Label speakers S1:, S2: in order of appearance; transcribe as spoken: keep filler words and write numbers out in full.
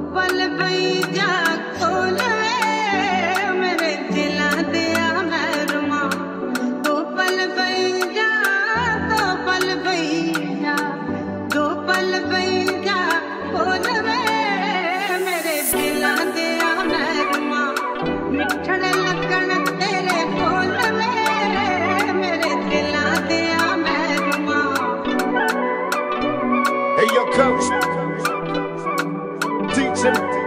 S1: पल बई जा खोल वे मेरे दिला दिया महरुमा। दो पल बई जा दो पल बई जा दो पल बई जा खोल वे मेरे दिला दिया महरुमा। मिठड़ लगन तेरे बोल वे मेरे दिला दिया महरुमा।
S2: Hey yo, coach, teach him.